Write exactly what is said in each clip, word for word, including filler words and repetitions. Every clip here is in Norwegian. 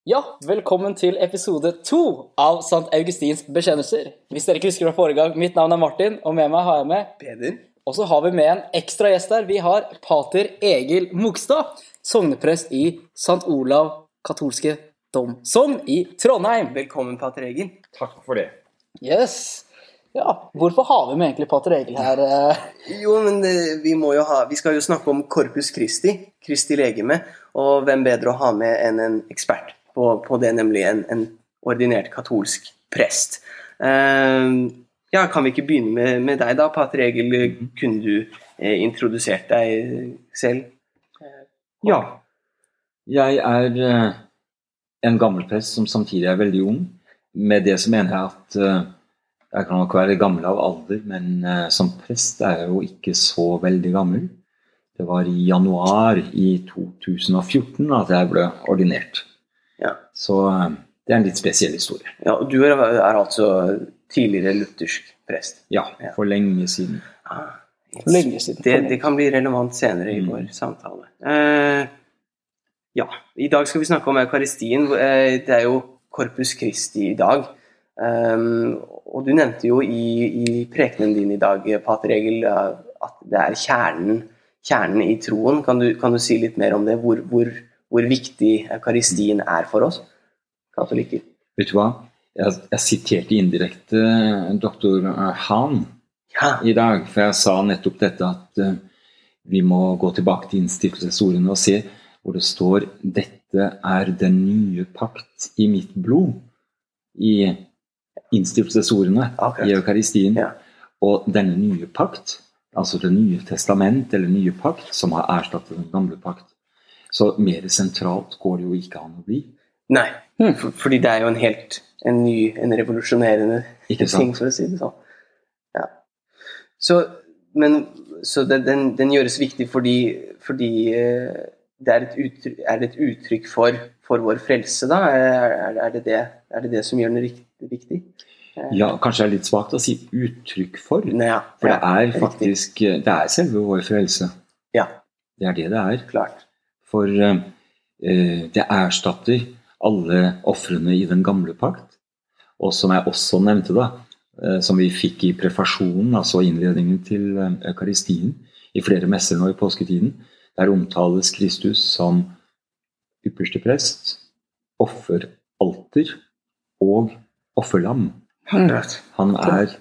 Ja, velkommen til episode to av Sankt Augustins bekjennelser. Hvis dere ikke husker fra forrige gang, mitt navn er Martin, og med meg har jeg med Peder. Og så har vi med en ekstra gjest her. Vi har Pater Egil Mogstad, sogneprest i Sankt Olav katolske domsogn i Trondheim. Velkommen, Pater Egil. Takk for det. Yes. Ja, hvorfor har vi med egentlig Pater Egil her? Jo, men det, vi må jo ha, vi skal jo snakke om Corpus Christi, Kristi legeme, og hvem bedre å ha med enn en ekspert på, på det, nemlig en, en ordinert katolsk prest. Uh, ja, kan vi ikke begynne med, med deg da, Pater Egil? Kunne du eh, introdusert deg selv? Ja, jeg er uh, en gammel prest som samtidig er veldig ung. Med det så mener jeg at uh, jeg kan nok være gammel av alder, men uh, som prest er jeg jo ikke så veldig gammel. Det var i januar i to tusen og fjorten at jeg ble ordinert. Ja. Så uh, det er en litt spesiell historie. Ja, og du er, er altså tidligere luthersk prest? Ja, for lenge siden. Ah, For lenge siden. det, det kan bli relevant senere i vår mm. samtale. Uh, ja, i dag skal vi snakke om Eukaristien. Uh, det er jo Corpus Christi i dag. Um, og du nevnte jo i, i prekenen din i dag, Pater Egil, at det er kjernen, kjernen i troen. Kan du, kan du si litt mer om det? Hvor, hvor, hvor viktig Eukaristien er for oss, katolikker? Vet du hva? Jeg, jeg siterte indirekte doktor Hahn ja. i dag, for jeg sa nettopp dette at uh, vi må gå tilbake til innstiftelsesordene og se hvor det står dette er den nye pakt i mitt blod i innstiftelsesordene okay. i Eukaristien. Ja. Og denne nye pakt, altså det nye testament eller nye pakt som har erstattet den gamle pakt. Så mer sentralt går det jo ikke an å bli. Nei, for, fordi det er jo en helt en ny, en revolusjonerende ting, for å si det sånn. Ja. Så, men, så det, den, den gjøres viktig fordi, fordi eh, det er, et uttrykk, er det et uttrykk for, for vår frelse da? Er, er, er, det det, er det det som gjør den riktig, viktig? Ja, kanskje er det litt svagt å si uttrykk for. Nei, ja, for ja, det er faktisk, det er selve vår frelse. Ja. Det er det det er. Klart. For eh, det erstatter alle offrene i den gamle pakt, og som jeg også nevnte da, eh, som vi fikk i prefasjonen, altså innledningen til eh, Eukaristien, i flere messer nå i påsketiden, der omtales Kristus som ypperste prest, offeralter og offerlam. Han er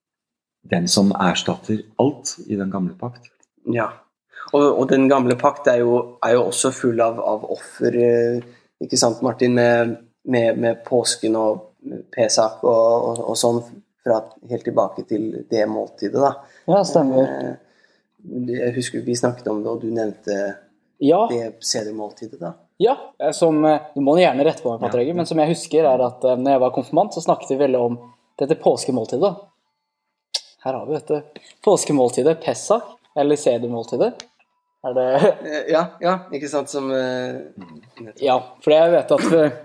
den som erstatter alt i den gamle pakt. Ja, og, og den gamle pakt er jo, er jo også full av, av offer, ikke sant Martin, med, med, med påsken og Pesak og, og, og sånn, fra helt tilbake til det måltidet da. Ja, stemmer. Jeg husker vi snakket om det, og du nevnte ja. det sedermåltidet da. Ja, som, du må gjerne rette på meg, Pater Egil, ja. Men som jeg husker er at når jeg var konfirmant, så snakket vi veldig om dette påskemåltidet. Her har vi dette påskemåltidet, Pesak, eller sedermåltidet. Er det... Ja, ja, ikke sant, som... Uh... Ja, for jeg vet at...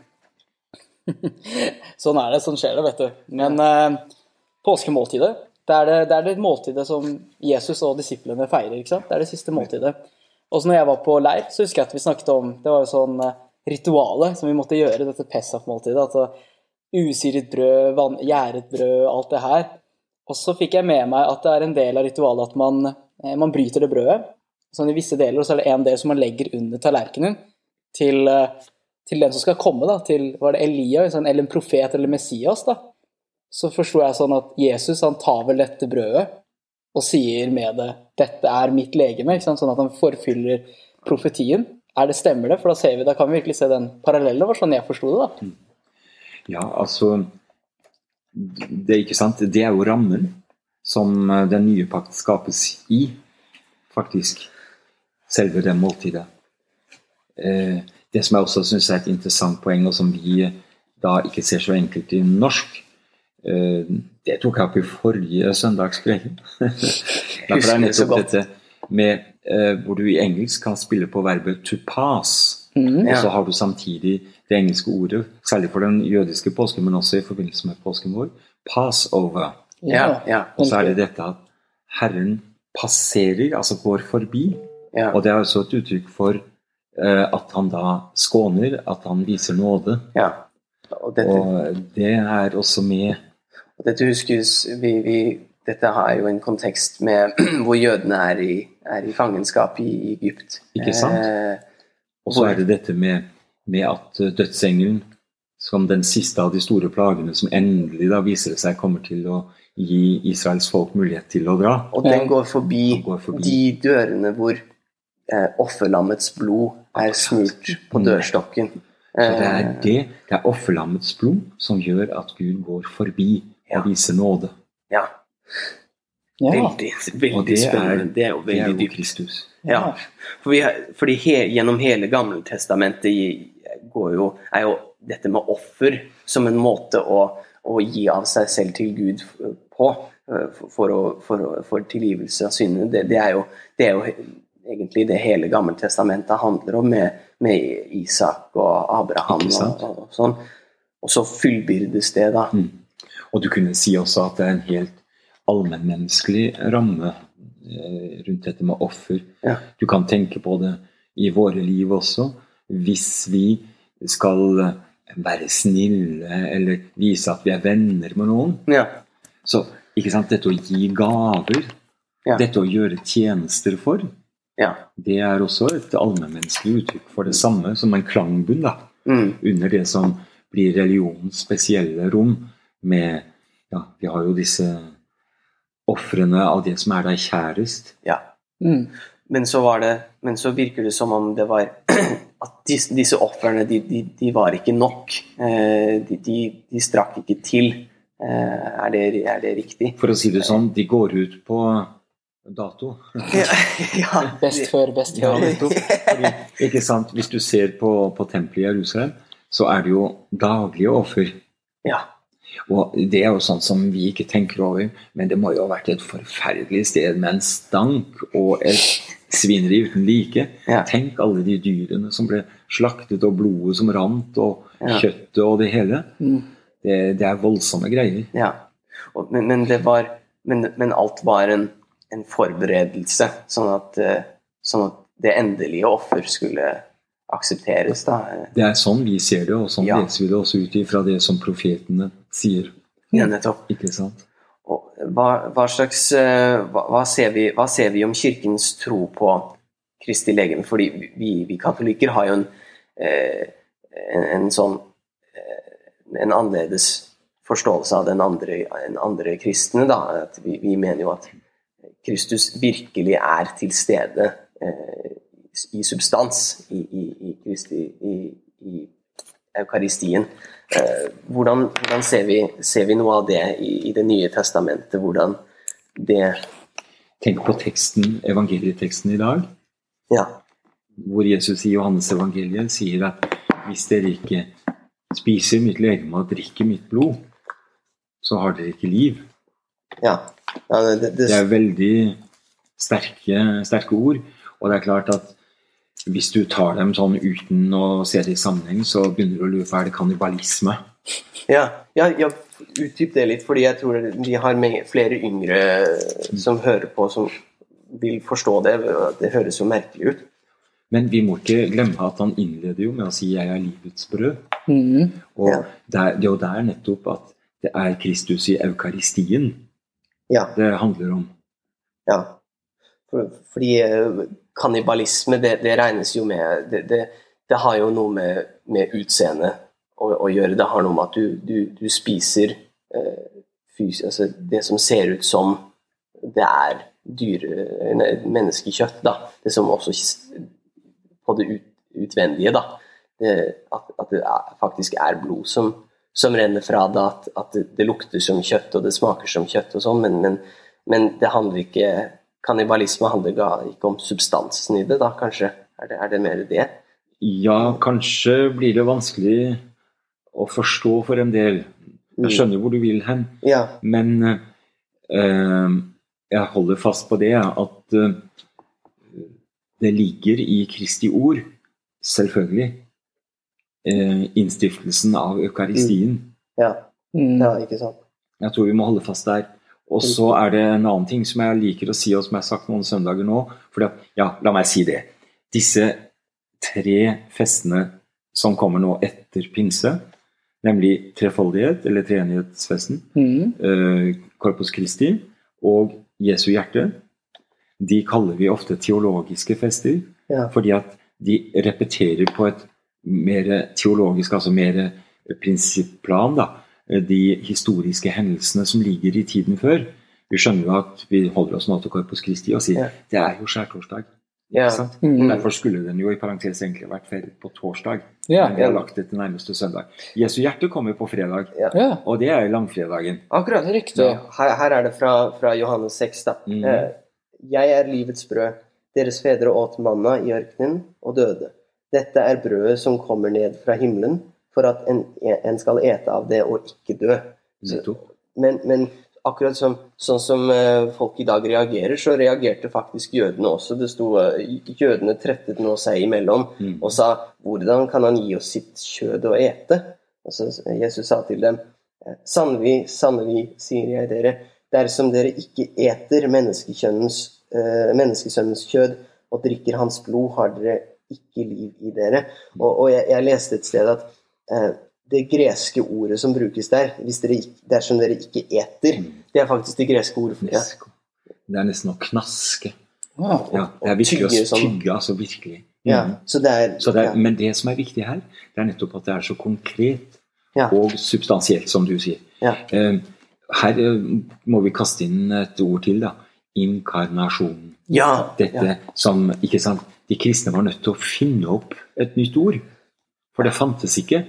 sånn er det, sånn skjer det, vet du. Men uh, påskemåltidet, det er det, det er det måltidet som Jesus og disiplene feirer, ikke sant? Det er det siste måltidet. Og så når jeg var på leir, så husker jeg at vi snakket om, det var jo sånn uh, rituale som vi måtte gjøre, dette Pesach-måltidet, altså usyret brød, vann, gjæret brød, alt det her. Og så fikk jeg med meg at det er en del av ritualet at man, uh, man bryter det brødet, sånn i visse deler, og så er det en del som man legger under tallerkenen til... Uh, til den som skal komme da, til, var det Elia, eller en profet eller Messias da, så forstår jeg sånn at Jesus, han tar vel dette brødet, og sier med det, dette er mitt legeme, ikke sant? Sånn at han forfyller profetien. Er det stemmer det? For da ser vi, da kan vi virkelig se den parallellen, var sånn jeg forstod det da. Ja, altså, det er ikke sant, det er jo rammen som den nye pakt skapes i, faktisk, selve den måltidet. Eh, Det som jeg også synes er et interessant poeng, og som vi da ikke ser så enkelt i norsk, det tok jeg opp i forrige søndagspreken. Derfor er det nettopp dette med, hvor du i engelsk kan spille på verbet to pass, mm, ja. Og så har du samtidig det engelske ordet, særlig for den jødiske påsken, men også i forbindelse med påsken vår, Passover. Ja, ja. Og så er det dette at Herren passerer, altså går forbi, ja. Og det er også et uttrykk for eh, at han da skåner, at han viser nåde. Ja. Og dette, Og det er også med og dette huskes, vi, vi, dette har jo en kontekst med hvor jødene er i, er i fangenskap i Egypt. Ikke sant? Eh, Og så er det dette med, med at dødsengelen, som den siste av de store plagene, som endelig da viser seg kommer til å gi Israels folk mulighet til å dra. Og den går forbi, Den går forbi. de dørene hvor eh, offerlammets blod er smurt på dørstokken. Så det er Eh, det, det er offerlammets blod som gjør at Gud går forbi Ja. og viser nåde. Ja, Ja. veldig, veldig Og det er, spennende. Det er jo det er veldig jo dypt. Kristus. Ja, for vi, har- fordi he, gjennom hele Gamle Testamentet i- går jo, er jo dette med offer som en måte å, å gi av seg selv til Gud på, for, for, å, for, å, for tilgivelse av syndene. Det, det, er jo, det er jo egentlig det hele Gamle Testamentet handler om, med, med Isak og Abraham Ikke sant? og, og sånn. Og så fullbyrdes det da. Mm. Og du kunne si også at det er en helt allmennmenneskelig ramme eh, rundt dette med offer. Ja. Du kan tenke på det i våre liv også. Hvis vi skal være snille eller vise at vi er venner med noen, Ja, så ikke sant, dette å gi gaver, Ja. dette å gjøre tjenester for, ja. det er også et allmennmenneskelig uttrykk for det samme, som en klangbunn da, Mm. under det som blir religionens spesielle rom med, ja, vi har jo disse offrene av det som er deg kjærest. Ja. Mm. Men så var det, men så virker det som om det var at disse, disse offerne, de, de, de var ikke nok. Eh, de, de, de strakk ikke til. Eh, er, det, er det riktig? For å si det sånn, de går ut på dato. Ja, ja. Best før, best Ja, før. nettopp. Fordi, ikke sant, hvis du ser på, på tempelet i Jerusalem, så er det jo daglige offer. Ja. Og det er jo sånn som vi ikke tenker over, men det må jo ha vært et forferdelig sted med en stank og et svineri uten like. Ja. Tenk alle de dyrene som ble slaktet, og blodet som rant, og Ja. kjøttet og det hele. Mm. Det, det er voldsomme greier. Ja. Og, men, men, det var, men, men alt var en, en forberedelse, sånn at, eh, sånn at det endelige offer skulle aksepteres. Da. Det er sånn vi ser det, og sånn Ja. leser vi det også ut fra det som profetene sier. Ja, nettopp. Ikke sant? Og hva, hva slags eh, hva, hva, ser vi, hva ser vi om kirkens tro på Kristi legeme? Fordi vi, vi katolikker har jo en, eh, en, en sånn eh, en annerledes forståelse av den andre, en andre kristne. Da. At vi, vi mener jo at Kristus virkelig er til stede eh, i substans i, i, i Kristi i, i eukaristien. Eh, hvordan, hvordan ser, vi, ser vi noe av det i, i Det nye testamentet? Hvordan det Tenk på teksten, evangelieteksten i dag, Ja. hvor Jesus i Johannes evangeliet sier at hvis dere ikke spiser mitt legeme og drikker mitt blod, så har dere ikke liv. ja. ja det, det, Det er veldig sterke, sterke ord, og det er klart at hvis du tar dem sånn uten å se det i sammenheng, så begynner du å lure på, er det kannibalisme? ja, ja, ja, utdyp det litt, fordi jeg tror vi har med flere yngre som hører på, som vil forstå det. Det høres jo merkelig ut. Men vi må ikke glemme at han innleder jo med å si jeg er livets brød. Mm. Og Ja. det er jo der nettopp at det er Kristus i eukaristien Ja, det handler om. ja. For, fordi eh, kannibalisme, det, det regnes jo med det, det, det har jo noe med, med utseende å, å gjøre. Det har noe med at du, du, du spiser eh, fys, altså det som ser ut som det er dyre, nei, menneskekjøtt, da. Det som også på det ut, utvendige, da. Det, at, at det er, faktisk er blod som, som renner fra det, at, at det, det lukter som kjøtt, og det smaker som kjøtt og sånn, men, men, men det handler ikke kannibalisme handler ikke om substansen i det, da, kanskje? Er det, er det mer det? Ja, kanskje blir det vanskelig å forstå for en del. Jeg skjønner hvor du vil hen, Ja, men eh, jeg holder fast på det, at eh, det ligger i Kristi ord, selvfølgelig, eh, innstiftelsen av eukaristien. ja, Mm. ja, ikke sant? Jeg tror vi må holde fast der. Og så er det en annen ting som jeg liker å si, og som jeg har sagt noen søndager nå, fordi at, ja, la meg si det. Disse tre festene som kommer nå etter pinse, nemlig trefoldighet, eller treenighetsfesten, Mm. eh, Corpus Christi og Jesu hjerte. De kaller vi ofte teologiske fester, Ja. fordi at de repeterer på et mer teologisk, altså mer prinsipplan, da, de historiske hendelsene som ligger i tiden før. Vi skjønner jo at vi holder oss nå til Corpus Christi og sier, Ja. det er jo skjærtorsdag. Ja. Ikke sant? Mm. Derfor skulle den jo i parentes egentlig vært feiret på torsdag, Ja. men vi har lagt det til nærmeste søndag. Jesu hjerte kommer på fredag, Ja, og det er langfredagen. Akkurat. riktig. Her, her er det fra, fra Johannes seks, da. Mhm. Eh, Jeg er livets brød. Deres fedre åt manna i ørkenen og døde. Dette er brødet som kommer ned fra himmelen, for at en, en skal ete av det og ikke dø. Så, Nettopp. men, men akkurat som, sånn som eh, folk i dag reagerer, så reagerte faktisk jødene også. Det sto, eh, jødene trettet nå seg imellom Mm. og sa, hvordan kan han gi oss sitt kjød å ete? Og så Jesus sa til dem, sannelig, sannelig, sier jeg dere, dersom dere ikke eter menneskekjønnens, eh, menneskesønnens kjød og drikker hans blod, har dere ikke liv i dere. Og, og jeg, jeg leste et sted at eh, det greske ordet som brukes der, hvis dere, ikke- dersom dere ikke eter, det er faktisk det greske ordet for det. Det er nesten å knaske. Wow. Ja, det er virkelig å tygge sånn. tygge, altså virkelig. Ja, Mhm. så det er, Så det er, ja, men det som er viktig her, det er nettopp at det er så konkret Ja. og substansielt, som du sier. Ja. Eh, Her eh, må vi kaste inn et ord til, da. Inkarnasjon. ja, Dette ja, som, ikke sant, de kristne var nødt til å finne opp et nytt ord, for det fantes ikke.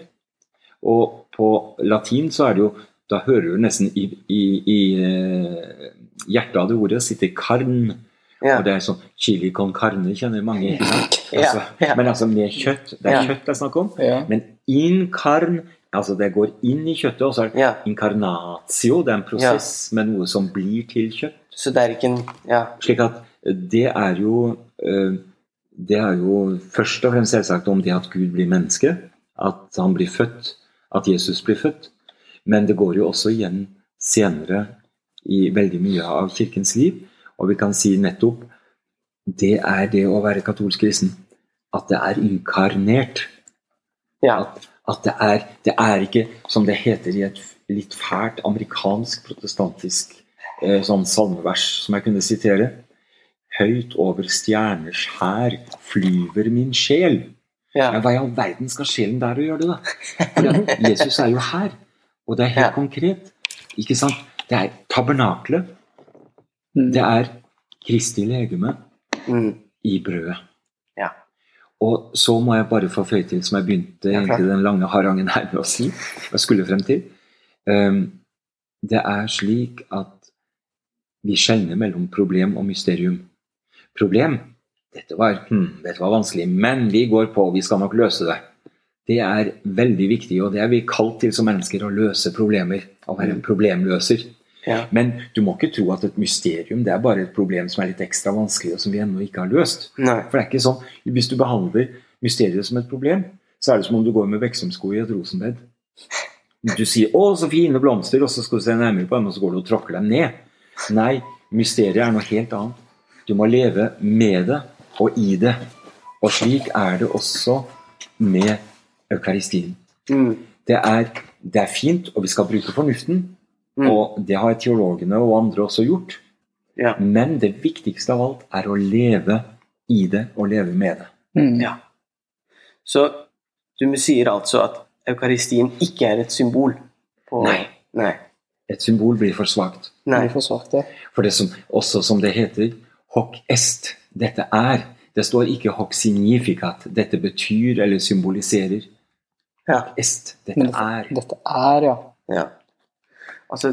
Og på latin så er det jo, da hører du nesten i, i, i eh, hjertet av det ordet sitter karn, ja, og det er sånn chili con carne, kjenner mange, ikke sant? Ja, Altså, ja. men altså med kjøtt, det er Ja. kjøtt det er snakk om, Ja. men inkarn, altså det går inn i kjøttet, og så er det ja. inkarnatio, det er en prosess med noe som blir til kjøtt. Så det er ikke en, ja, Slik at det er jo eh, det er jo først og fremst selvsagt om det at Gud blir menneske, at han blir født, at Jesus blir født, men det går jo også igjen senere i veldig mye av kirkens liv, og vi kan si nettopp det er det å være katolsk kristen, at det er inkarnert, ja, at, at det, er, det er ikke, som det heter i et litt fælt amerikansk protestantisk eh, sånn salmevers som jeg kunne sitere, høyt over stjerners hær flyver min sjel. ja, Ja, hva i all verden skal sjelen der å gjøre det da? For Jesus er jo her, og det er helt Ja. konkret, ikke sant? Det er tabernaklet, Mm. det er Kristi legeme mm, i brødet. ja, Og så må jeg bare få føye til, som jeg begynte Ja, klart. egentlig den lange harangen her med å si, hva jeg skulle frem til. Um, det er slik at vi skjelner mellom problem og mysterium. Problem, dette var, hm, dette var vanskelig, men vi går på, vi skal nok løse det. Det er veldig viktig, og det er vi kalt til som mennesker, å løse problemer, å være en problemløser. ja, Men du må ikke tro at et mysterium, det er bare et problem som er litt ekstra vanskelig, og som vi ennå ikke har løst. nei, For det er ikke sånn, hvis du behandler mysteriet som et problem, så er det som om du går med veksumsko i et rosenbed. Du sier, å, så fine blomster, og så skal du se nærmere på dem, og så går du og tråkker dem ned. Nei, mysteriet er noe helt annet. Du må leve med det, og i det. Og slik er det også med eukaristien. mm, Det er, det er fint, og vi skal bruke fornuften, Mm. og det har teologene og andre også gjort. ja, Men det viktigste av alt er å leve i det og leve med det. Mm. ja. Så du sier altså at eukaristien ikke er et symbol på... Nei. Nei, Et symbol blir for svagt. Det nei, blir for svakt, det. For det som, også som det heter, hoc est, dette er. Det står ikke hoc significat, dette betyr eller symboliserer. ja, Est, dette Men er. dette er, ja. ja. Altså,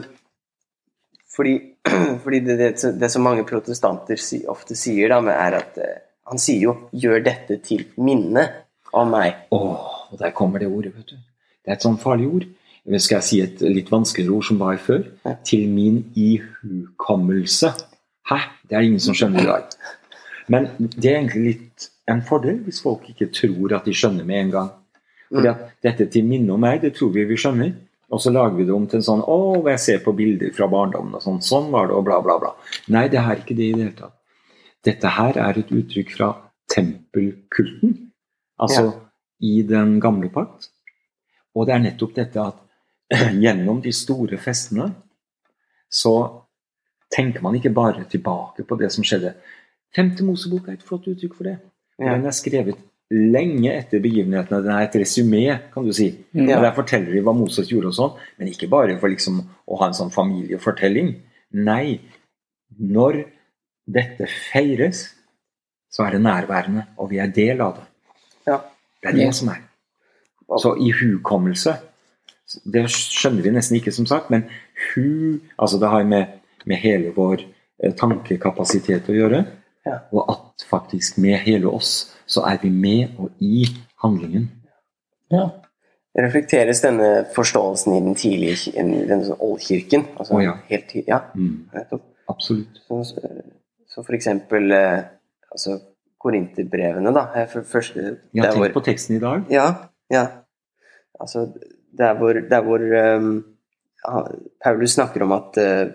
fordi, fordi det, det, det som mange protestanter si, ofte sier da, er at eh, han sier jo, gjør dette til minne om meg. Åh, og der kommer det ordet, vet du. Det er et sånn farlig ord. Skal jeg si et litt vanskeligere ord som var før? Ja. Til min ihukommelse. Hæ? Det er ingen som skjønner i dag. Men det er egentlig litt en fordel hvis folk ikke tror at de skjønner med en gang. Fordi at dette til minne om meg, det tror vi vi skjønner. Og så lager vi det om til en sånn, åh, jeg ser på bilder fra barndommen og sånn, sånn var det, og bla bla bla. Nei, det er ikke det i det hele tatt. Dette her er et uttrykk fra tempelkulten. Altså Ja. i den gamle pakt. Og det er nettopp dette at gjennom de store festene så tenker man ikke bare tilbake på det som skjedde. Femte Mosebok er et flott uttrykk for det. Ja. Den er skrevet lenge etter begivenhetene. Den er et resumé, kan du si. Ja. Og der forteller de hva Moses gjorde og sånn, men ikke bare for liksom å ha en sånn familiefortelling. Nei, når dette feires, så er det nærværende, og vi er del av det. Ja. Det er det som er. Så i hukommelse, det skjønner vi nesten ikke som sagt, men hu, altså det har med, med hele vår eh, tankekapasitet å gjøre, Ja. og at faktisk med hele oss, så er vi med og i handlingen. Ja. Reflekteres denne forståelsen i den tidlige, i den sånn oldkirken? Altså, Å, ja. Helt tid, ja. Mm, Nettopp. absolutt. Så, så for eksempel, eh, altså, Korinterbrevene da, er for første... Jeg der har tenkt hvor- på teksten i dag. Ja, ja. Altså, der hvor, der hvor um, Paulus snakker om at uh,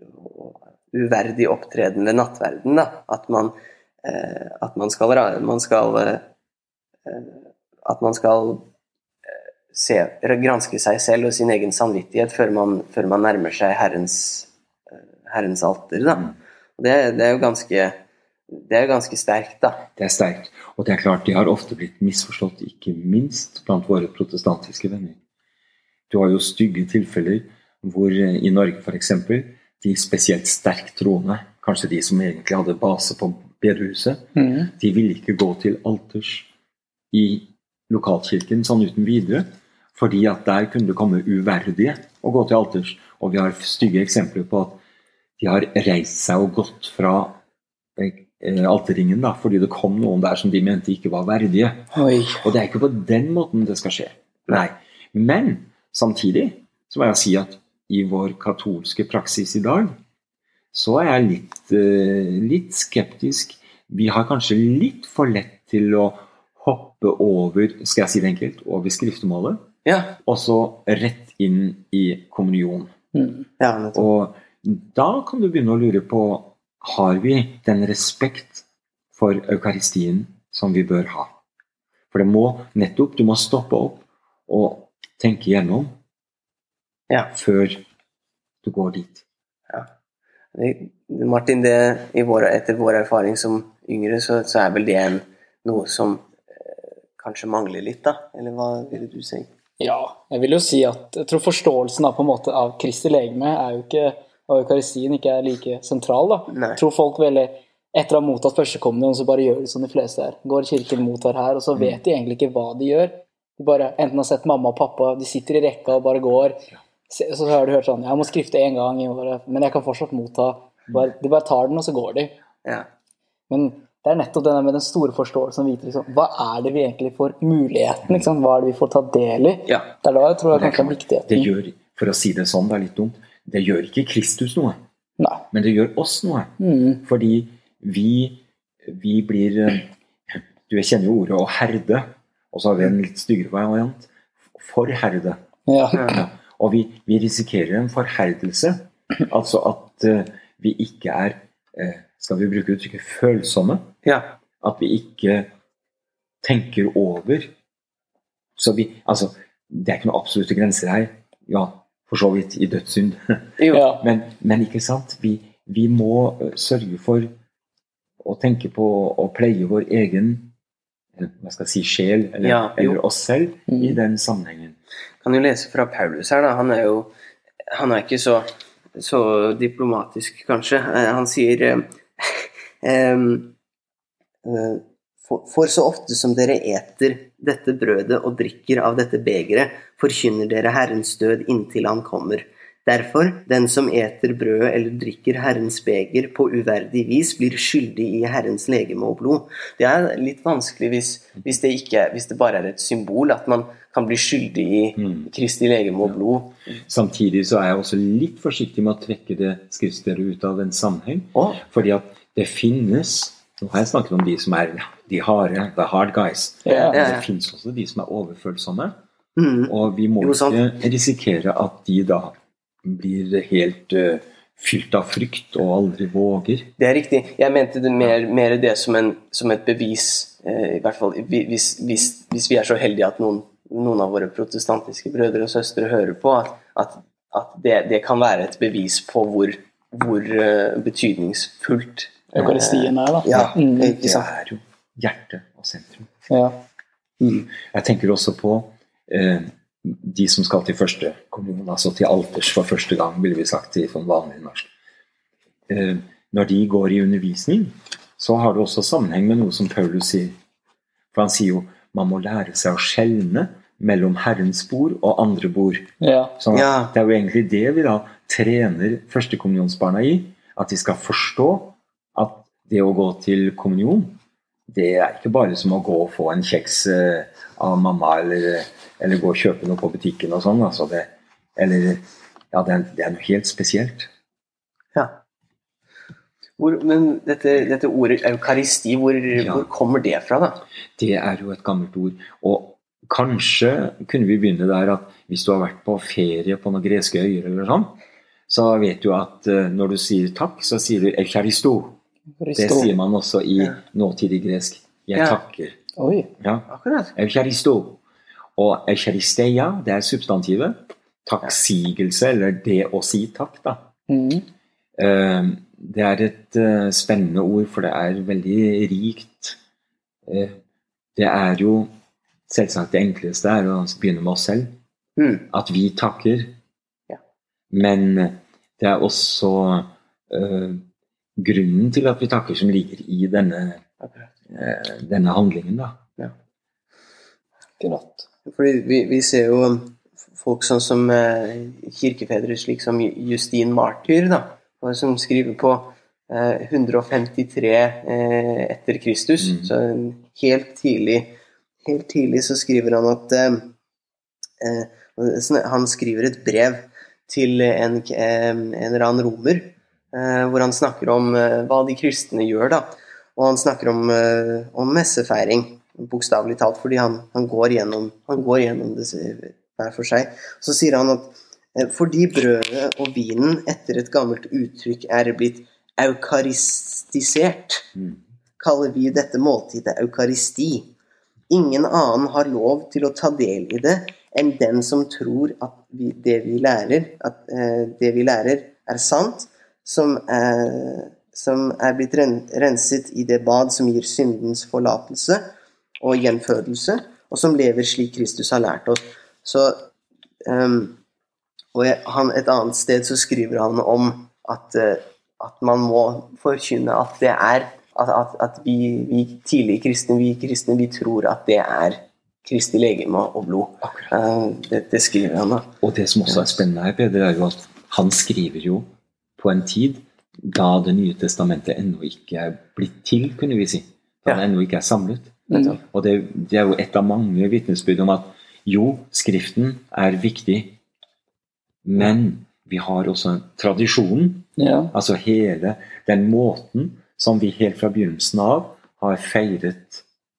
uverdig opptreden ved nattverden, da, at man, uh, at man skal, man skal uh, at man skal uh, se, granske seg selv og sin egen samvittighet før man, før man nærmer seg Herrens, uh, Herrens alter, da. Og det, det er jo ganske det er ganske sterkt, da. Det er sterkt. Og det er klart, det har ofte blitt misforstått, ikke minst blant våre protestantiske venner. Du har jo stygge tilfeller hvor i Norge for eksempel, de spesielt sterkt troende, kanskje de som egentlig hadde base på bedehuset, Mm. de ville ikke gå til alters i lokalkirken sånn uten videre, fordi at der kunne det komme uverdige å gå til alters. Og vi har stygge eksempler på at de har reist seg og gått fra alterringen da, fordi det kom noen der som de mente ikke var verdige. Oi. Og det er ikke på den måten det skal skje. Nei. Men samtidig så må jeg si at i vår katolske praksis i dag, så er jeg litt, uh, litt skeptisk. Vi har kanskje litt for lett til å hoppe over, skal jeg si det enkelt, over skriftemålet, Ja, og så rett inn i kommunion. Mm. ja, nettopp. Og da kan du begynne å lure på, har vi den respekt for eukaristien som vi bør ha? For det må nettopp, du må stoppe opp og tenke gjennom Ja. før du går dit. Det- Martin, det, i vår, etter vår erfaring som yngre, så, så er vel det en, noe som eh, kanskje mangler litt, da? Eller hva ville du si? Ja, jeg vil jo si at jeg tror forståelsen av, på en måte, av Kristi legeme er jo ikke, og eukaristien ikke er like sentral, da. Nei. Jeg tror folk veldig, etter å ha mottatt førstekommende, så bare gjør de som de fleste her. Går i kirken, mottar her, og så vet de egentlig ikke hva de gjør. De bare enten har sett mamma og pappa, de sitter i rekka og bare går. Så, så har du hørt sånn, jeg må skrifte en gang i året, men jeg kan fortsatt motta. Bare, de bare tar den, og så går de. Ja. Men det er nettopp denne med den store forståelsen, vite liksom, hva er det vi egentlig får muligheten, liksom? Hva er det vi får ta del i? Ja. Det er da jeg tror jeg Det er kanskje er klart, viktigheten. det gjør, for å si det sånn, det er litt dumt, det gjør ikke Kristus noe, Nei. men det gjør oss noe. Mm. Fordi vi, vi blir, eh, du kjenner jo ordet å herde, og så har vi en litt styggere variant, forherde. Ja. Ja. Og vi, vi risikerer en forherdelse, altså at eh, vi ikke er, eh, skal vi bruke uttrykket, følsomme, Ja. at vi ikke tenker over. Så vi, altså, det er ikke noen absolutte grenser her, ja, for så vidt i dødssynd. Jo. Ja. Men, men ikke sant, vi, vi må eh, sørge for å tenke på å pleie vår egen, eh, hva skal jeg si, sjel, eller, Ja, jo. eller oss selv, Mm. i den sammenhengen. Kan jo lese fra Paulus her, da. Han er jo han er ikke så, så diplomatisk, kanskje. Eh, Han sier eh, em, eh, for, for så ofte som dere eter dette brødet og drikker av dette begeret, forkynner dere Herrens død inntil han kommer. Derfor, den som eter brødet eller drikker Herrens beger på uverdig vis, blir skyldig i Herrens legeme og blod. Det er litt vanskelig hvis, hvis, det, ikke, hvis det bare er et symbol, at man kan bli skyldig i Mm. Kristi legeme og blod. Samtidig så er jeg også litt forsiktig med å trekke det skriftstedet ut av en sammenheng, Å, fordi at det finnes, nå har jeg snakket om de som er de harde, the hard guys, Ja. men Ja, ja. det finnes også de som er overfølsomme, mm, og vi må Jo, sant. ikke risikere at de da blir helt uh, fylt av frykt og aldri våger. Det er riktig. Jeg mente det mer, mer det som, en, som et bevis, eh, i hvert fall hvis, hvis, hvis vi er så heldige at noen, noen av våre protestantiske brødre og søstre hører på, at, at, at det, det kan være et bevis på hvor, hvor uh, betydningsfullt Eukaristien er, da. Ja, mm. Det er jo hjertet og sentrum. Ja. Mm. Jeg tenker også på eh, de som skal til første kommunion, altså til alters for første gang, ville vi sagt i sånn vanlig norsk. Eh, når de går i undervisning, så har det også sammenheng med noe som Paulus sier. For han sier jo, man må lære seg å skjelne mellom Herrens bord og andre bord. Ja. Sånn at Ja. det er jo egentlig det vi da trener førstekommunionsbarna i, at de skal forstå at det å gå til kommunion, det er ikke bare som å gå og få en kjeks eh, av mamma, eller, eller gå og kjøpe noe på butikken og sånn, altså det, eller, ja, det er, det er noe helt spesielt. Ja. Hvor, men dette, dette ordet eukaristi, hvor, Ja. hvor kommer det fra da? Det er jo et gammelt ord, og kanskje kunne vi begynne der at hvis du har vært på ferie på noen greske øyer eller sånn, så vet du at uh, når du sier takk, så sier du eukaristo. Det sier man også i Ja. nåtidig gresk. Jeg Ja. takker. Oi. Ja. Akkurat. Eukaristo. Og eukaristeia, det er substantivet. Takksigelse, eller det å si takk, da. Mm. Uh, det er et uh, spennende ord, for det er veldig rikt. Uh, det er jo selvsagt det enkleste er å begynne med oss selv. Mm. At vi takker. Ja. Men det er også uh, grunnen til at vi takker som ligger i denne, uh, denne handlingen, da. Ja. Akkurat. Fordi vi, vi ser jo folk sånn som eh, kirkefedre, slik som Justin Martyr, da, som skriver på eh, hundre femtitre eh, etter Kristus. Mm. Så helt tidlig, helt tidlig så skriver han at eh, eh, han skriver et brev til en, eh, en eller annen romer, eh, hvor han snakker om eh, hva de kristne gjør, da. Og han snakker om, eh, om messefeiring, bokstavelig talt, fordi han, han, går gjennom, han går gjennom det hver for seg. Så sier han at eh, fordi brødet og vinen etter et gammelt uttrykk er blitt eukaristisert, Mm. kaller vi dette måltidet eukaristi. Ingen annen har lov til å ta del i det enn den som tror at vi, det vi lærer, at eh, det vi lærer er sant, som er, som er blitt ren, renset i det bad som gir syndens forlatelse og gjenfødelse, og som lever slik Kristus har lært oss. Så um, og jeg, han, et annet sted så skriver han om at, uh, at man må forkynne at det er at, at, at vi, vi tidlige kristne, vi kristne, vi tror at det er Kristi legeme og blod. Uh, det, det skriver han da. Og det som også er spennende her, Peder, er jo at han skriver jo på en tid da det nye testamentet ennå ikke er blitt til, kunne vi si. Da det ennå ikke er samlet. Mm. Og det, det er jo et av mange vitnesbyrd om at jo, skriften er viktig, men vi har også tradisjonen, Ja. altså hele den måten som vi helt fra begynnelsen av har feiret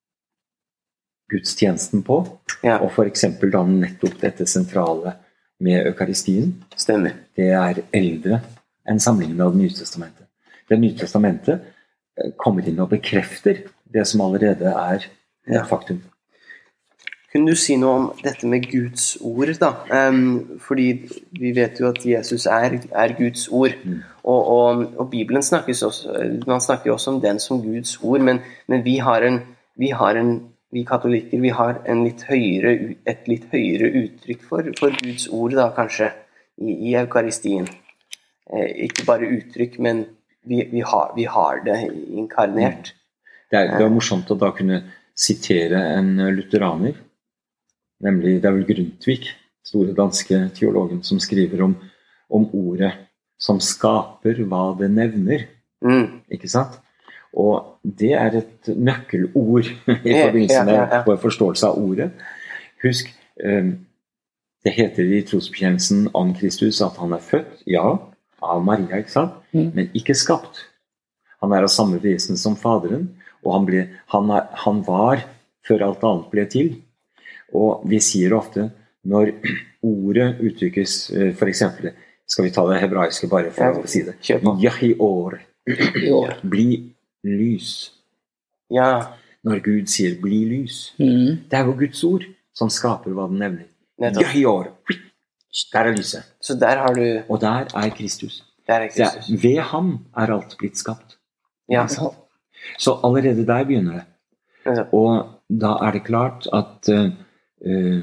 gudstjenesten på, Ja, og for eksempel da nettopp dette sentrale med eukaristien, stemmer. det er eldre enn samlingen av det nye testamentet. Det nye testamentet eh, kommer inn og bekrefter det som allerede er Ja. et faktum. Kunne du si noe om dette med Guds ord, da? Um, fordi vi vet jo at Jesus er, er Guds ord, Mm. og, og, og Bibelen snakkes også, man snakker også om den som Guds ord, men, men vi har en, vi har en, vi katolikker, vi har en litt høyere, et litt høyere uttrykk for, for Guds ord, da, kanskje, i, i eukaristien. Eh, ikke bare uttrykk, men vi, vi, har, vi har det inkarnert. Det er, det er morsomt å da kunne sitere en lutheraner, nemlig det er vel Grundtvig, store danske teologen, som skriver om, om ordet som skaper hva det nevner, Mm. ikke sant? Og det er et nøkkelord i Ja, forbindelse ja, ja, ja. med vår forståelse av ordet. Husk, eh, det heter i trosbekjennelsen om Kristus at han er født, ja, av Maria, ikke sant? Mm. Men ikke skapt. Han er av samme vesen som faderen, og han, ble, han, er, han var før alt annet ble til. Og vi sier ofte, når ordet uttrykkes, eh, for eksempel, Skal vi ta det hebraiske bare for Ja, å si det? kjør på. Yahior, I år. bli lys. Ja, Når Gud sier bli lys, Mm. det er jo Guds ord som skaper hva den nevner. nettopp. Yahior, der er lyset. Så der har du, Og der er Kristus. der er Det er, Kristus. ved ham er alt blitt skapt. Ja, Så allerede der begynner det. nettopp. Og da er det klart at uh, uh,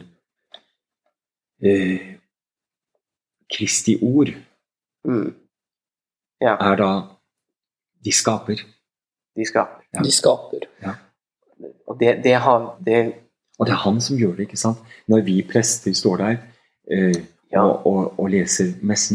uh, Kristi ord Mm. Ja, er da de skaper. de skaper. Ja. De skaper. Og det, det har, det, Og det er han som gjør det, ikke sant? Når vi prester står der uh, Ja. og, og, og leser messen.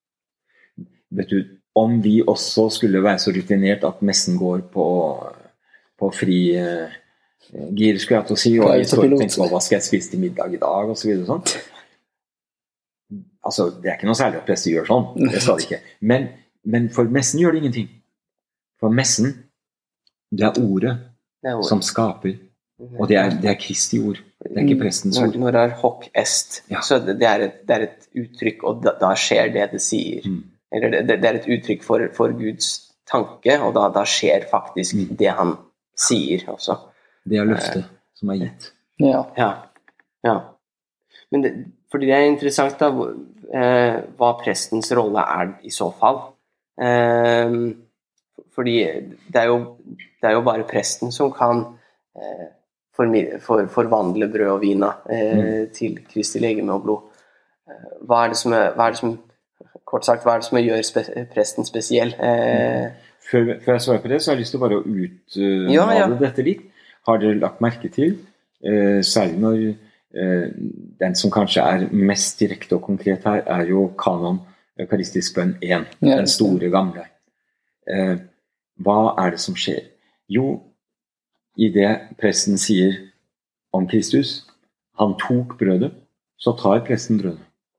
Vet du, om vi også skulle være så rutinert at messen går på, på fri uh, gir, skulle jeg til å si, og jeg står og tenker, hva skal jeg spise til middag i dag, og så videre sånn. Altså, det er ikke noe særlig at prester gjør sånn, det skal de ikke. Men, men for messen gjør det ingenting. For messen, det er ordet det er ord. som skaper, og det er, det er Kristi ord, det er ikke prestens Når, ord. når det er hoc est, Ja. så det, det, er et, det er et uttrykk, og da, da skjer det det sier. Mm. Eller det, det er et uttrykk for, for Guds tanke, og da, da skjer faktisk Mm. det han sier også. Det er løftet som er gitt. Ja. Ja, ja. Men det, fordi det er interessant da, hvor- eh, hva prestens rolle er i så fall. Eh, fordi det er, jo, det er jo bare presten som kan eh, formid- for, forvandle brød og vin eh, til Kristi legeme og blod. Eh, hva er det som, er, hva er det som kort sagt, hva er det som gjør spe, presten spesiell? Eh, Før, før jeg svarer på det, så har jeg lyst til å bare utmale Ja, ja. dette litt. Har dere lagt merke til, eh, særlig når eh, den som kanskje er mest direkte og konkret her, er jo kanon eukaristisk bønn én, Ja, den store gamle. Eh, hva er det som skjer? Jo, i det presten sier om Kristus, han tok brødet, så tar presten brødet.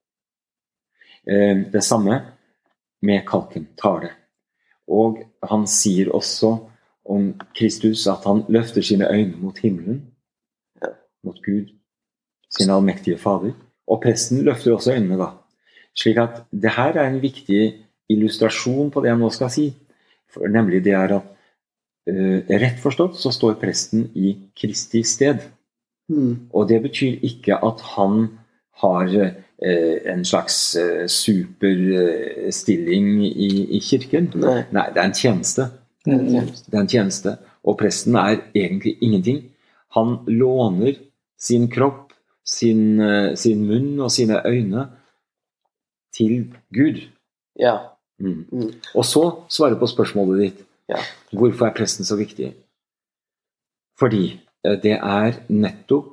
Eh, det samme med kalken, tar det. Og han sier også om Kristus at han løfter sine øyne mot himmelen, Ja. mot Gud, sin allmektige fader. Og presten løfter også øynene da. Slik at det her er en viktig illustrasjon på det jeg nå skal si. For, nemlig det er at uh, rett forstått så står presten i Kristi sted. Og det betyr ikke at han har uh, en slags uh, superstilling uh, i, i kirken. Nei. Nei, det er en tjeneste. Mm. Det er en tjeneste. Og presten er egentlig ingenting. Han låner sin kropp, sin, uh, sin munn og sine øyne til Gud. ja. Mm. Mm. Og så svare på spørsmålet ditt. Ja. Hvorfor er presten så viktig? Fordi eh, det er nettopp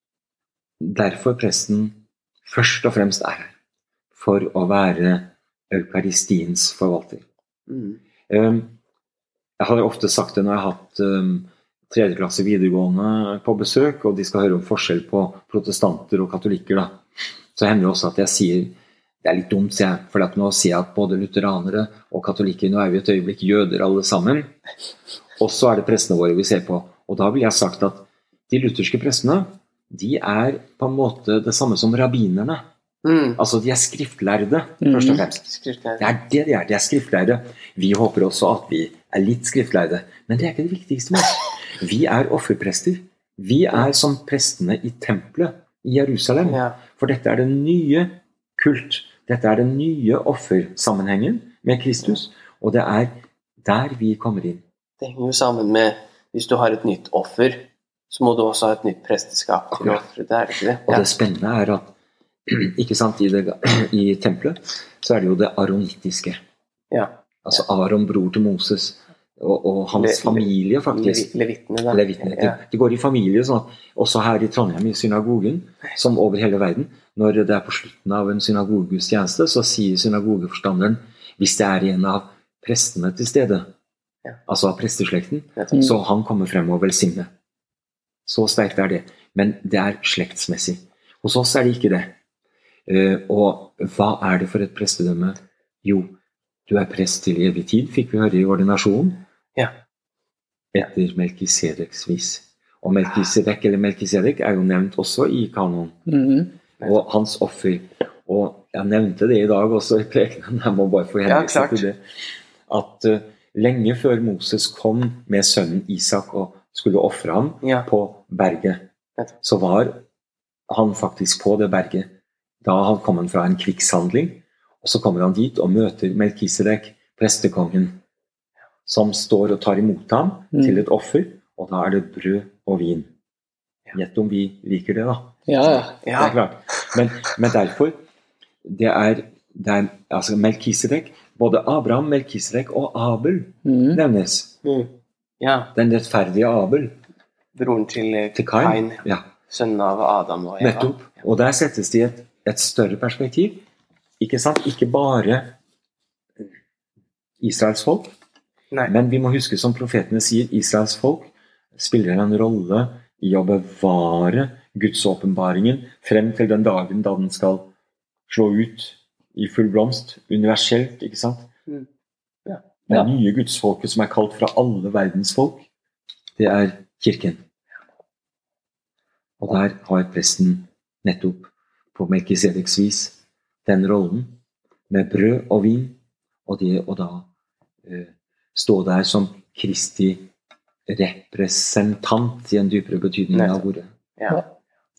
derfor presten først og fremst er her. For å være eukaristiens forvalter. Mm. Um, jeg har ofte sagt det når jeg har hatt um, tredje klasse videregående på besøk, og de skal høre om forskjell på protestanter og katolikker. Da. Så hender det også at jeg sier, det er litt dumt, sier jeg, for at nå sier jeg at både lutheranere og katolikker, nå er vi et øyeblikk jøder alle sammen, og så er det prestene våre vi ser på. Og da vil jeg sagt at de lutherske prestene, de er på en måte det samme som rabbinerne. Mm. Altså de er skriftlærde, Mhm. først og fremst. Skriftlig. Det er det de er, de er skriftlærde. Vi håper også at vi er litt skriftlærde, men det er ikke det viktigste med oss. Vi er offerprester. Vi er som prestene i tempelet i Jerusalem. Ja. For dette er den nye kult. Dette er den nye offersammenhengen med Kristus, og det er der vi kommer inn. Det henger jo sammen med, hvis du har et nytt offer, så må du også ha et nytt presteskap til å Akkurat. ofre. Det er ikke det? Og Ja. det spennende er at ikke sant, i, det, i tempelet så er det jo det aronittiske. Ja. Altså Aron, bror til Moses, og, og hans Le- familie faktisk. Levi- Levittene, da. Levitene. De, Ja. de går i familie, sånn at også her i Trondheim i synagogen, som over hele verden, når det er på slutten av en synagogegudstjeneste, så sier synagogeforstanderen, hvis det er en av prestene til stede, Ja. altså av presteslekten, Nettopp. så han kommer frem og velsigne. Så sterkt er det. Men det er slektsmessig. Hos oss er det ikke det. Eh, og hva er det for et prestedømme? Jo, du er prest til evig tid, fikk vi høre i ordinasjonen. Ja. Etter Melkisedeks vis. Og Melkisedek eller Melkisedek er jo nevnt også i kanon. Mhm. Og hans offer. Og jeg nevnte det i dag også i prekenen, jeg må bare få henvise Ja, klart. til det, at uh, lenge før Moses kom med sønnen Isak og skulle offre ham Ja. på berget, Vet du. så var han faktisk på det berget. Da han kom han fra en krigshandling, og så kommer han dit og møter Melkisedek, prestekongen, som står og tar imot ham Mm. til et offer, og da er det brød og vin. Gjett om vi liker det da. Ja, ja. Det er klart. Men, men derfor, det er, det er altså Melkisedek, både Abraham, Melkisedek og Abel Mm. nevnes. Mm. Ja, Den rettferdige Abel broren til, eh, til Kain. Kain, Ja, sønnen av Adam og Eva. nettopp. Og der settes det i et, et større perspektiv. Ikke sant? Ikke bare Israels folk, Nei. men vi må huske, som profetene sier, Israels folk spiller en rolle i å bevare Guds åpenbaringen frem til den dagen da den skal slå ut i full blomst, universelt, ikke sant? Mm. Ja. Det Ja. nye gudsfolket som er kalt fra alle verdens folk, det er kirken. Og der har presten nettopp på Melkisedeks vis den rollen med brød og vin, og det å da eh, stå der som Kristi representant i en dypere betydning av ordet. Ja. Ja.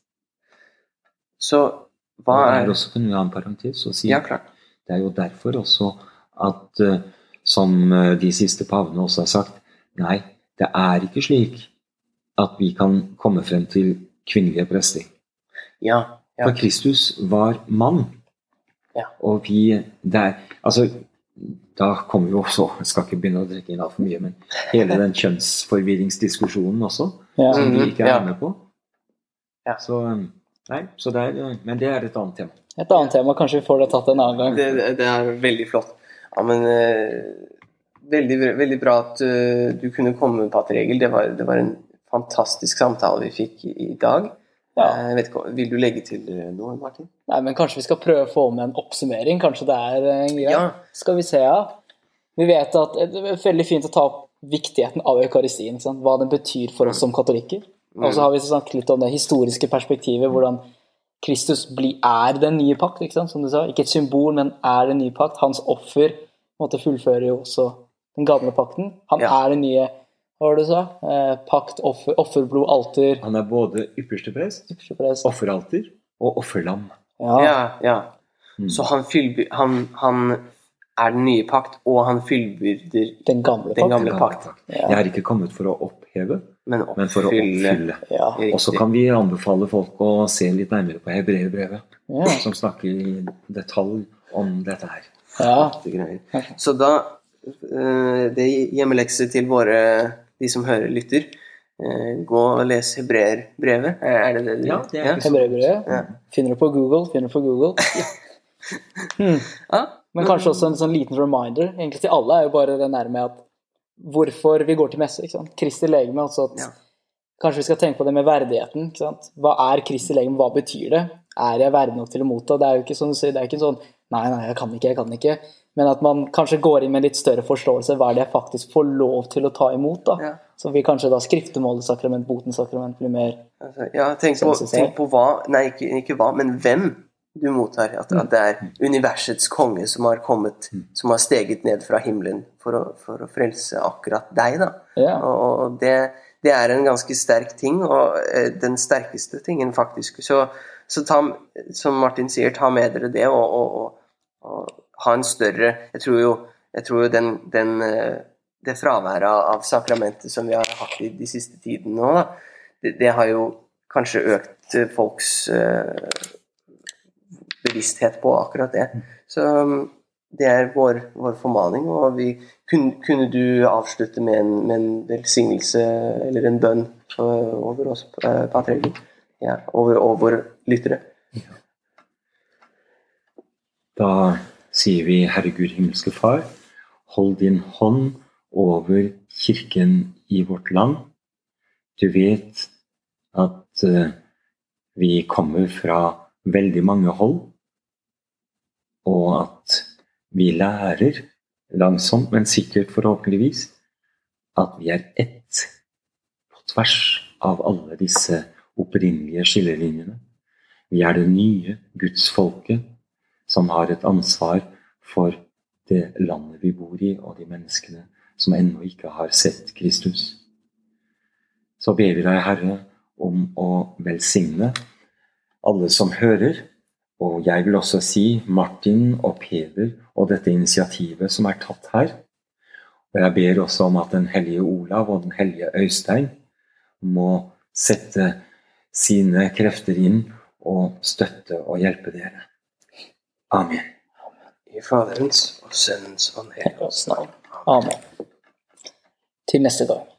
Så hva Og er der også kan vi ha en parentes og si, Ja, klart. det er jo derfor også at, eh, som eh, de siste pavene også har sagt, nei, det er ikke slik at vi kan komme frem til kvinnelige prester. Ja. Ja. For Kristus var mann. Ja. Og vi der, altså, da kommer vi også, jeg skal ikke begynne å drikke inn alt for mye, men hele den kjønnsforvirringsdiskusjonen også, Ja. som vi ikke er Ja. med på. Ja. Så, nei, så det er, men det er et annet tema. Et annet tema, kanskje vi får det tatt en annen gang. Det, det- det er veldig flott. Ja, men eh, veldig, veldig bra at eh, du kunne komme, Pater Egil. Det var, det var en fantastisk samtale vi fikk i, i dag. Ja. Eh, Jeg vet ikke, vil du legge til eh, noe, Martin? Nei, men kanskje vi skal prøve å få med en oppsummering. Kanskje det er eh, en greie. Ja. Skal vi se, ja. Vi vet at det er veldig fint å ta opp viktigheten av eukaristien, ikke sant? Hva den betyr for oss som katolikker. Og så har vi snakket litt om det historiske perspektivet, hvordan Kristus blir, er den nye pakt, ikke sant? Som du sa. Ikke et symbol, men er den nye pakt. Hans offer måtte fullføre jo også den gamle pakten. Han Ja. er den nye, hva var det du sa? Eh, pakt, offer, offerblod, alter, Han er både ypperste prest, yppersteprest. offeralter og offerlam. Ja. Ja, ja. Mm. Så han, fyllby, han, han er den nye pakt, og han fyllbyrder Den gamle den pakt. gamle pakt. Ja. Jeg er ikke kommet for å oppheve, Men men for å oppfylle. oppfylle. Ja. Og så kan vi anbefale folk å se litt nærmere på Hebreerbrevet, Ja. som snakker i detalj om dette her. Ja. Det greier. Så da eh, det er hjemmelekse til våre, de som hører lytter. Eh, Gå og les Hebreerbrevet. Er det det du Ja, det er ikke så- Hebreerbrevet. Ja. Finner du på Google, finner du på Google. Hmm. Ja, Men kanskje også en sånn liten reminder, egentlig til alle, er jo bare det nærme at hvorfor vi går til messe, ikke sant? Kristi legeme, altså at Ja. kanskje vi skal tenke på det med verdigheten, ikke sant? Hva er Kristi legeme, hva betyr det? Er jeg verdig nok til å motta? Det er jo ikke sånn, det er ikke sånn, nei, nei, jeg kan ikke, jeg kan ikke. Men at man kanskje går inn med litt større forståelse, hva er det jeg faktisk får lov til å ta imot da? Ja. Så vi kanskje da skriftemålets sakrament, botens sakrament blir mer, altså, ja tenk, på, Synes jeg. tenk på hva, nei ikke, ikke hva, men hvem du mottar. At, at det er universets konge som har kommet, som har steget ned fra himmelen for å, for å frelse akkurat deg da. ja, Og og det, det er en ganske sterk ting, og eh, den sterkeste tingen faktisk. Så, så ta, som Martin sier, ta med dere det, og, og, og, og ha en større, jeg tror jo, jeg tror jo den, den, eh, det fraværet av sakramentet som vi har hatt i de siste tidene nå, da, det, det har jo kanskje økt eh, folks eh, bevissthet på akkurat det. Så um, det er vår, vår formaning, og vi, kunne, kunne du avslutte med en, med en velsignelse eller en bønn for, over oss, uh, Pater Egil? Ja, over, over lyttere. Da sier vi, Herre Gud, himmelske Far, hold din hånd over kirken i vårt land. Du vet at uh, vi kommer fra veldig mange hold, og at vi lærer langsomt, men sikkert forhåpentligvis, at vi er ett på tvers av alle disse opprinnelige skillelinjene. Vi er det nye Guds folket, som har et ansvar for det landet vi bor i, og de menneskene som ennå ikke har sett Kristus. Så ber vi deg, Herre, om å velsigne alle som hører, og jeg vil også si Martin og Peder og dette initiativet som er tatt her. Og jeg ber også om at den hellige Olav og den hellige Øystein må sette sine krefter inn og støtte og hjelpe dere. Amen. I Faderens og Sønnens og Den hellige ånds navn. Amen. Til neste dag.